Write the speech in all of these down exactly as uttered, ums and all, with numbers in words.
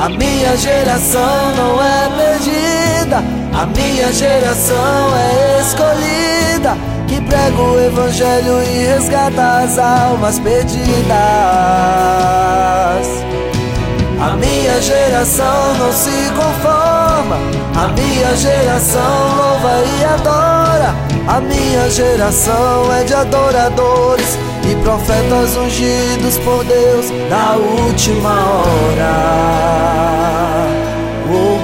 A minha geração não é perdida, a minha geração é escolhida, que prega o evangelho e resgata as almas perdidas. A minha geração não se conforma, a minha geração louva e adora. A minha geração é de adoradores e profetas ungidos por Deus na última hora. Oh,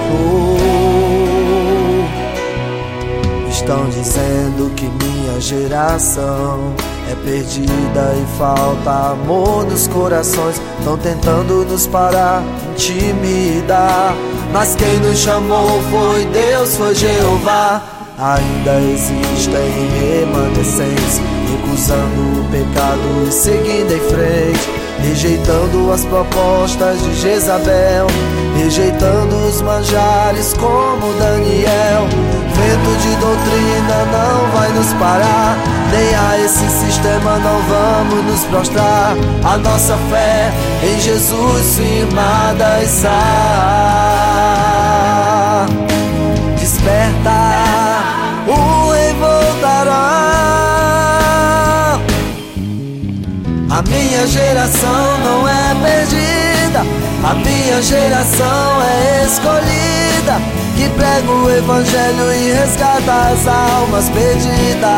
oh. Estão dizendo que minha geração é perdida e falta amor nos corações. Estão tentando nos parar, intimidar, mas quem nos chamou foi Deus, foi Jeová. Ainda existem remanescentes, recusando o pecado e seguindo em frente, rejeitando as propostas de Jezabel, rejeitando os manjares como Daniel. Vento de doutrina não vai nos parar, nem a esse sistema não vamos nos prostrar. A nossa fé em Jesus firmada está. Desperta, o rei voltará. A minha geração não é perdida, a minha geração é escolhida, que prega o evangelho e resgata as almas perdidas.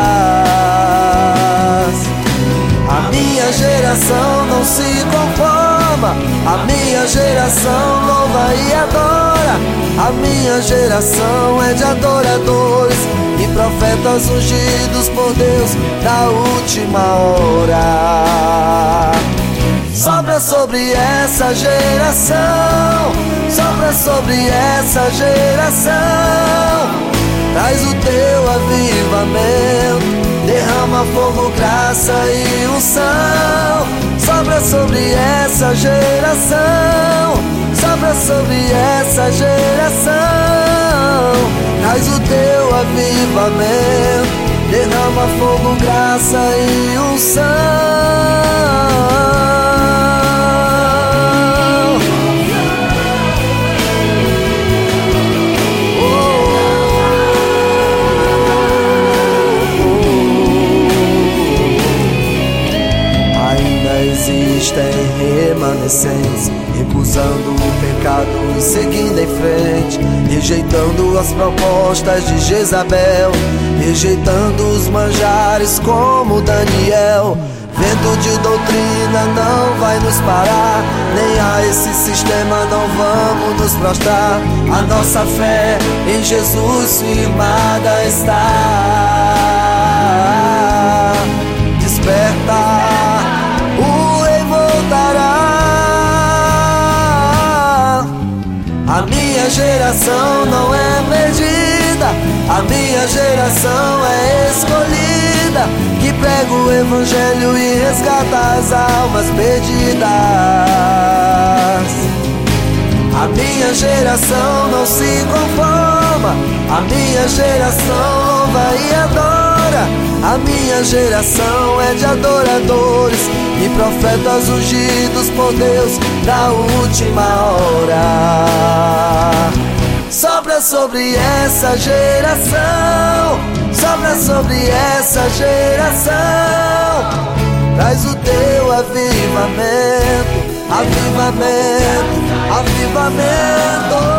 A minha geração não se conforma, a minha geração louva e adora. A minha geração é de adoradores e profetas ungidos por Deus na última hora. Sopra sobre essa geração, sopra sobre essa geração, traz o teu avivamento, derrama fogo, graça e unção. Sopra sobre essa geração, sopra sobre essa geração, traz o teu avivamento, derrama fogo, graça e unção. Existem remanescentes, recusando o pecado e seguindo em frente, rejeitando as propostas de Jezabel, rejeitando os manjares como Daniel. Vento de doutrina não vai nos parar, nem a esse sistema não vamos nos prostrar. A nossa fé em Jesus firmada está. Desperta, a minha geração não é perdida, a minha geração é escolhida, que prega o evangelho e resgata as almas perdidas. A minha geração não se conforma, a minha geração louva e adora. A minha geração é de adoradores e profetas ungidos por Deus na última hora. Sopra sobre essa geração, sopra sobre essa geração, traz o teu avivamento, avivamento, avivamento.